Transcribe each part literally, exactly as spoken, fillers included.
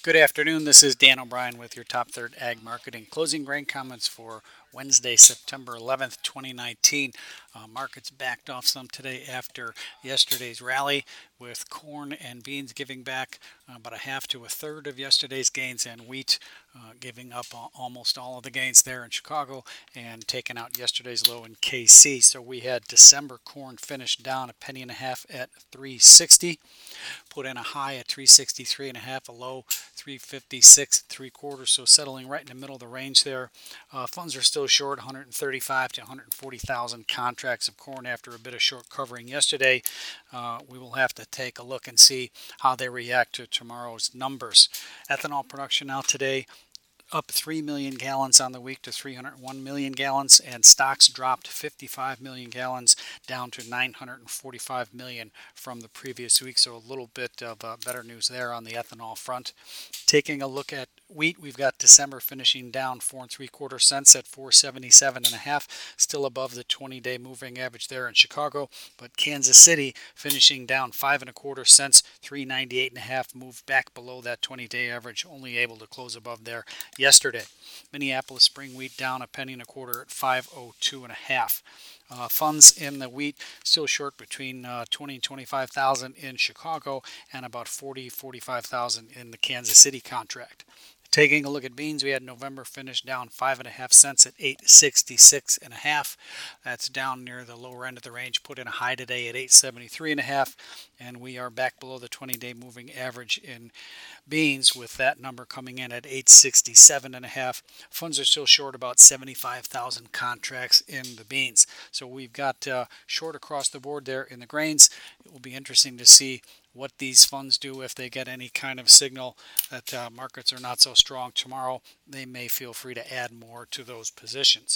Good afternoon. This is Dan O'Brien with your Top Third Ag Marketing closing grain comments for Wednesday, September eleventh, twenty nineteen. Uh, markets backed off some today after yesterday's rally, with corn and beans giving back uh, about a half to a third of yesterday's gains, and wheat uh, giving up almost all of the gains there in Chicago and taking out yesterday's low in K C. So we had December corn finished down a penny and a half at three sixty. Put in a high at three sixty-three and a half, a low three fifty-six three quarters, so settling right in the middle of the range there. Uh, funds are still short one hundred thirty-five to one hundred forty thousand contracts of corn after a bit of short covering yesterday. Uh, we will have to take a look and see how they react to tomorrow's numbers. Ethanol production out today up three million gallons on the week to three hundred one million gallons, and stocks dropped fifty-five million gallons down to nine hundred forty-five million from the previous week. So a little bit of uh, better news there on the ethanol front. Taking a look at wheat, we've got December finishing down four and three quarter cents at four seventy-seven and a half, still above the twenty-day moving average there in Chicago. But Kansas City finishing down five and a quarter cents, three ninety-eight and a half, moved back below that twenty-day average, only able to close above there yesterday. Minneapolis spring wheat down a penny and a quarter at five oh two and a half. Uh, funds in the wheat still short between uh, twenty and twenty-five thousand in Chicago and about forty, forty-five thousand in the Kansas City contract. Taking a look at beans, we had November finish down five and a half cents at eight sixty-six and a half. That's down near the lower end of the range. Put in a high today at eight seventy-three and a half, and we are back below the twenty-day moving average in beans, with that number coming in at eight sixty-seven and a half. Funds are still short about seventy-five thousand contracts in the beans. So we've got uh, short across the board there in the grains. It will be interesting to see what these funds do. If they get any kind of signal that uh, markets are not so strong tomorrow, they may feel free to add more to those positions.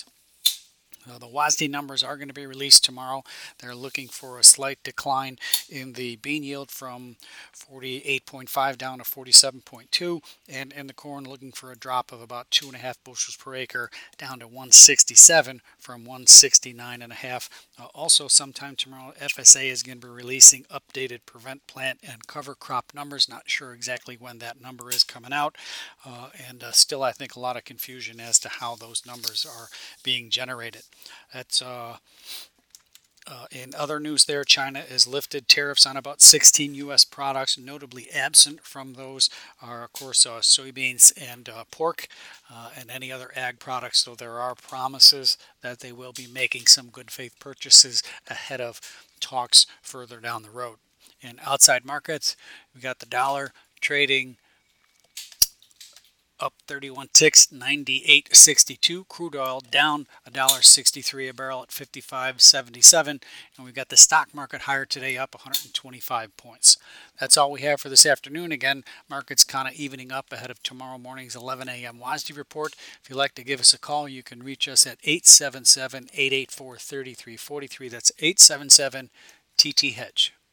Uh, the W A S D numbers are going to be released tomorrow. They're looking for a slight decline in the bean yield from forty-eight point five down to forty-seven point two, and in the corn looking for a drop of about two and a half bushels per acre down to one sixty-seven from one sixty-nine and a half. Uh, also, sometime tomorrow, F S A is going to be releasing updated prevent plant and cover crop numbers. Not sure exactly when that number is coming out, uh, and uh, still I think a lot of confusion as to how those numbers are being generated. That's uh, uh, in other news there. China has lifted tariffs on about sixteen U S products. Notably absent from those are, of course, uh, soybeans and uh, pork uh, and any other ag products. So there are promises that they will be making some good faith purchases ahead of talks further down the road. In outside markets, we got the dollar trading up thirty-one ticks, ninety-eight sixty-two. Crude oil down one dollar sixty-three a barrel at fifty-five seventy-seven. And we've got the stock market higher today, up one hundred twenty-five points. That's all we have for this afternoon. Again, markets kind of evening up ahead of tomorrow morning's eleven a m W A S D report. If you'd like to give us a call, you can reach us at eight seven seven, eight eight four, three three four three. That's eight seven seven T T Hedge.